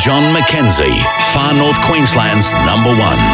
John Mackenzie, Far North Queensland's number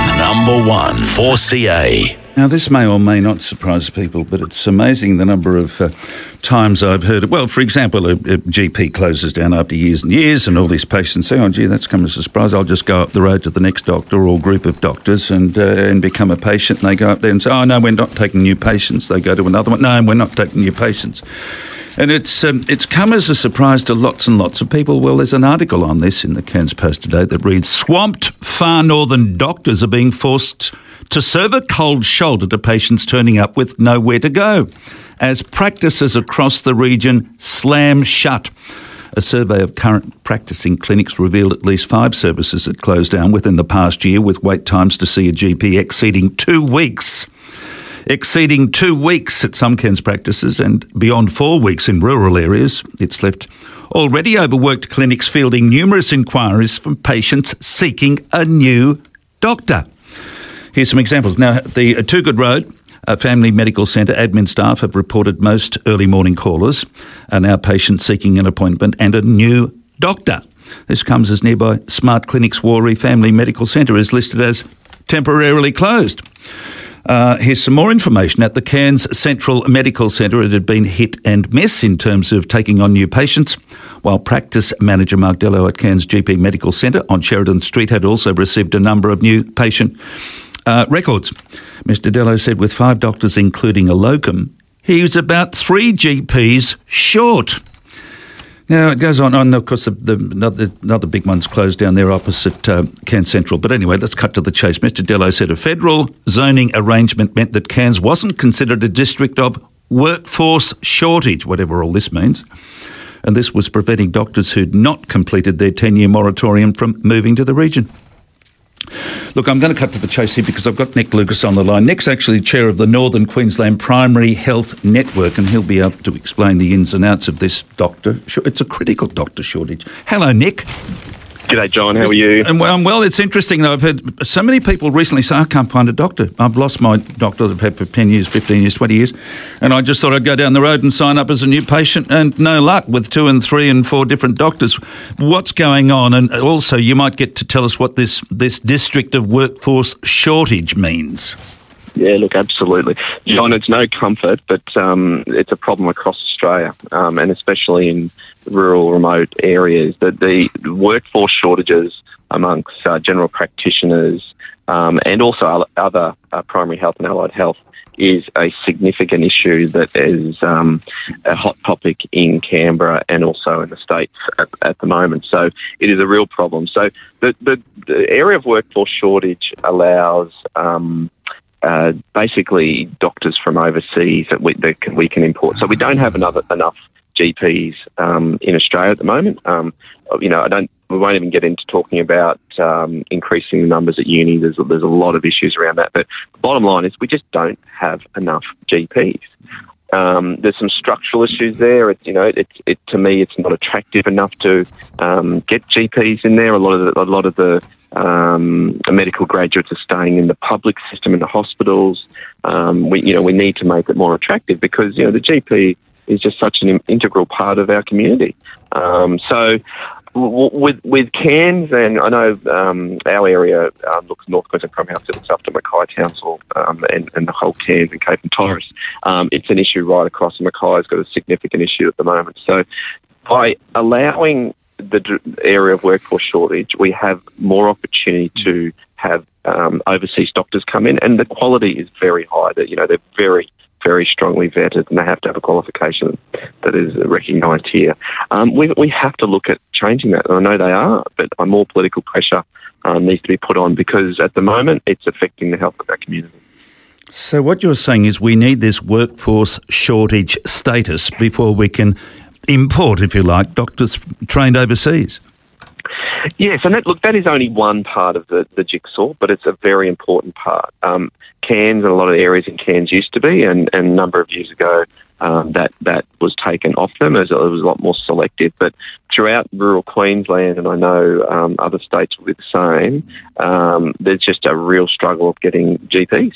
one 4CA. Now, this may or may not surprise people, but it's amazing the number of times I've heard it. Well, for example, a GP closes down after years and years, and all these patients say, oh, gee, that's come as a surprise. I'll just go up the road to the next doctor or group of doctors and become a patient. And they go up there and say, oh, no, we're not taking new patients. They go to another one. No, we're not taking new patients. And it's come as a surprise to lots and lots of people. Well, there's an article on this in the Cairns Post today that reads, swamped far northern doctors are being forced to serve a cold shoulder to patients turning up with nowhere to go, as practices across the region slam shut. A survey of current practicing clinics revealed at least 5 services had closed down within the past year, with wait times to see a GP exceeding 2 weeks. Exceeding 2 weeks at some Cairns practices and beyond 4 weeks in rural areas. It's left already overworked clinics fielding numerous inquiries from patients seeking a new doctor. Here's some examples. Now, the Too Good Road Family Medical Centre admin staff have reported most early morning callers are now patients seeking an appointment and a new doctor. This comes as nearby Smart Clinics Warree Family Medical Centre is listed as temporarily closed. Here's some more information. At the Cairns Central Medical Centre, it had been hit and miss in terms of taking on new patients, while practice manager Mark Dello at Cairns GP Medical Centre on Sheridan Street had also received a number of new patient records. Mr. Dello said with 5 doctors, including a locum, he was about 3 GPs short. Now, it goes on, and of course, another big one's closed down there opposite Cairns Central. But anyway, let's cut to the chase. Mr. Dello said a federal zoning arrangement meant that Cairns wasn't considered a district of workforce shortage, whatever all this means. And this was preventing doctors who'd not completed their 10-year moratorium from moving to the region. Look, I'm going to cut to the chase here because I've got Nick Lucas on the line. Nick's actually chair of the Northern Queensland Primary Health Network, and he'll be able to explain the ins and outs of this doctor. It's a critical doctor shortage. Hello, Nick. G'day, John. How are you? Well, it's interesting, though. I've heard so many people recently say, I can't find a doctor. I've lost my doctor that I've had for 10 years, 15 years, 20 years, and I just thought I'd go down the road and sign up as a new patient, and no luck with 2 and 3 and 4 different doctors. What's going on? And also, you might get to tell us what this district of workforce shortage means. Yeah, look, absolutely. John, it's no comfort, but it's a problem across Australia, and especially in rural, remote areas, that the workforce shortages amongst general practitioners and also other primary health and allied health is a significant issue that is a hot topic in Canberra and also in the States at the moment. So it is a real problem. So the area of workforce shortage allows basically doctors from overseas that we can import. So we don't have enough GPs in Australia at the moment. We won't even get into talking about increasing the numbers at uni. There's a lot of issues around that. But the bottom line is we just don't have enough GPs. There's some structural issues there. To me, it's not attractive enough to get GPs in there. A lot of the medical graduates are staying in the public system in the hospitals. We need to make it more attractive because the GP is just such an integral part of our community. So with Cairns, and I know our area looks North Queensland Primary Health, looks after Mackay Townsville and the whole Cairns and Cape and Torres. It's an issue right across, and Mackay's got a significant issue at the moment. So by allowing the area of workforce shortage, we have more opportunity to have overseas doctors come in, and the quality is very high. They're very, very strongly vetted, and they have to have a qualification that is recognised here. We have to look at changing that, and I know they are, but more political pressure needs to be put on because at the moment it's affecting the health of our community. So what you're saying is we need this workforce shortage status before we can import, if you like, doctors trained overseas. Yes, and that is only one part of the jigsaw, but it's a very important part. Cairns and a lot of areas in Cairns used to be, and a number of years ago that was taken off them as it was a lot more selective. But throughout rural Queensland, and I know other states will be the same, there's just a real struggle of getting GPs.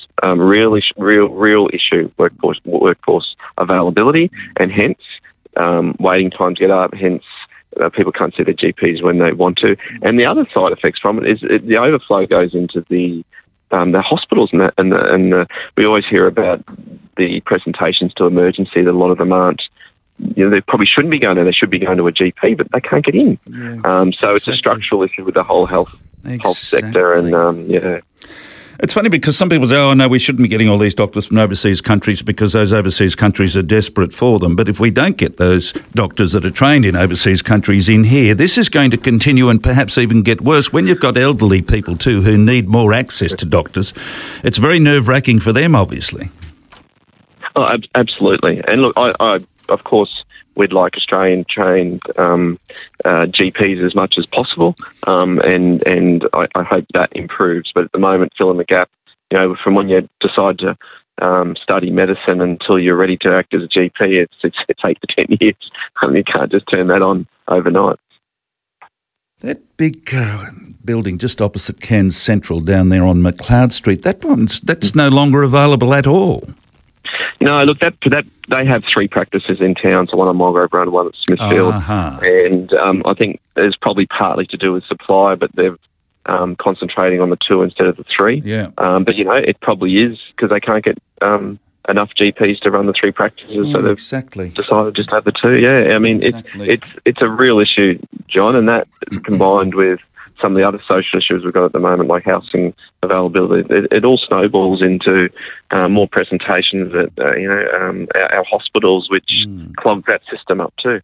Real issue, workforce availability, and hence waiting times get up, hence people can't see their GPs when they want to. And the other side effects from it is the overflow goes into the hospitals, and we always hear about the presentations to emergency that a lot of them aren't. They probably shouldn't be going there. They should be going to a GP, but they can't get in. Yeah, so it's a structural issue with the whole health sector, and It's funny because some people say, oh, no, we shouldn't be getting all these doctors from overseas countries because those overseas countries are desperate for them. But if we don't get those doctors that are trained in overseas countries in here, this is going to continue and perhaps even get worse. When you've got elderly people too who need more access to doctors, it's very nerve-wracking for them, obviously. Oh, absolutely. And look, I of course, we'd like Australian-trained GPs as much as possible, and I hope that improves. But at the moment, filling the gap, from when you decide to study medicine until you're ready to act as a GP, it's 8 to 10 years. You can't just turn that on overnight. That big building just opposite Cairns Central down there on McLeod Street, that's no longer available at all. No, look, that they have 3 practices in town, so one at Mulgrave Road and one at Smithfield. And I think it's probably partly to do with supply, but they're concentrating on the 2 instead of the 3. Yeah. But, it probably is because they can't get enough GPs to run the 3 practices, so they've decided just to have the 2. Yeah, I mean, it's a real issue, John, and that combined with some of the other social issues we've got at the moment, like housing availability, it all snowballs into more presentations at our hospitals, which clog that system up too.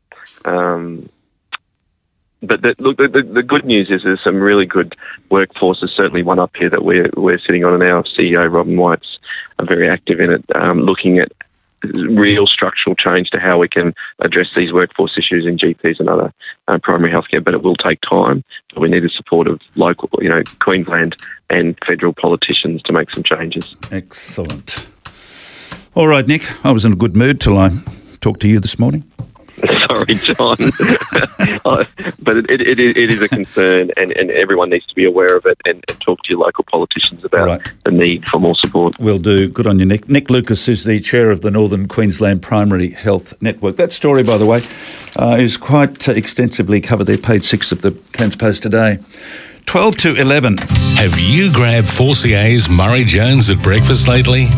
But the good news is there's some really good workforces. Certainly one up here that we're sitting on, and our CEO Robin White's very active in it, looking at real structural change to how we can address these workforce issues in GPs and other primary healthcare. But it will take time. We need the support of local, Queensland and federal politicians to make some changes. Excellent. All right, Nick, I was in a good mood till I talked to you this morning. Sorry, John. But it is a concern, and everyone needs to be aware of it and talk to your local politicians about the need for more support. Will do. Good on you, Nick. Nick Lucas is the chair of the Northern Queensland Primary Health Network. That story, by the way, is quite extensively covered there, page 6 of the Cairns Post today. 12 to 11. Have you grabbed 4CA's Murray Jones at breakfast lately?